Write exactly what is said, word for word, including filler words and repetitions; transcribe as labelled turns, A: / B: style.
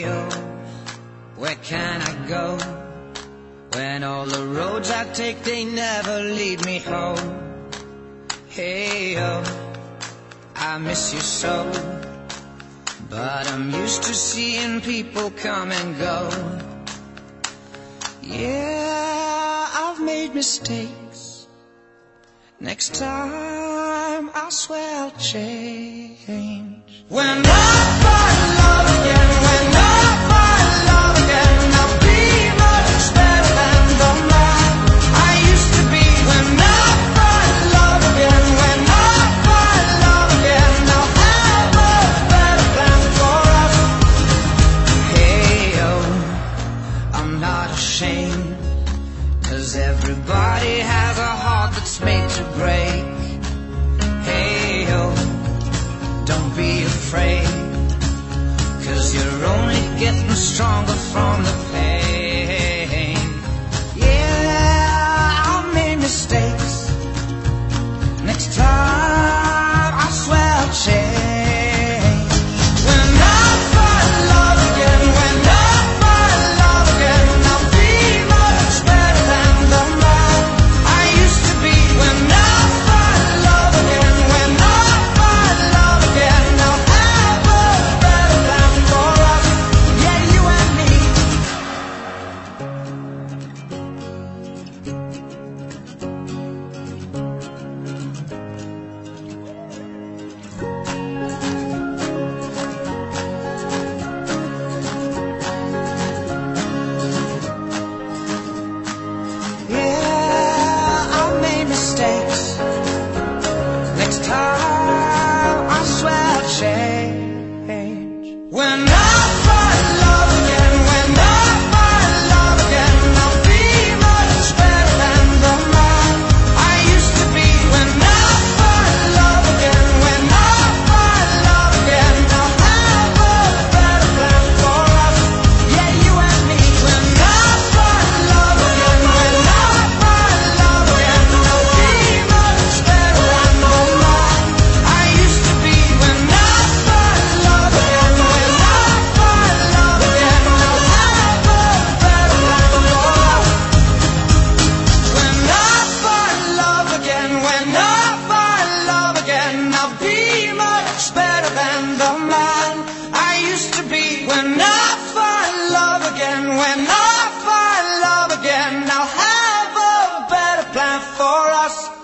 A: Hey, oh, where can I go when all the roads I take, they never lead me home? Hey, oh, I miss you so, but I'm used to seeing people come and go. Yeah, I've made mistakes. Next time I swear I'll change. When I find love again, when I find love again, I'll be much better than the man I used to be. When I find love again, when I find love again, I'll have a better plan for us. Hey, oh, I'm not ashamed, 'cause everybody has a heart that's made to break. Hey, oh, don't be afraid, 'cause you're only getting stronger from the pain. Yeah, I've made mistakes. Next time I swear I'll change. When I find love again, when I find love again, I'll be much better than the man I used to be. When I find love again, when I find love again, I'll have a better plan for us. Yeah, you and me. Yeah, I've made mistakes. Next time I swear I'll change. When I find love again, when I find love again, I'll be much better than the man I used to be. When I find love again, when I find love again, I'll have a better plan for us. Yeah, you and me. When I find love again, when I find love again, I'll be much better than the man I used to be. When I find love again, when I find love again, I'll have a better plan for us. When I find love again, when I find love again, I'll be much better than the man I used to be. When I find love again, when I find love again, I'll have a better plan for us.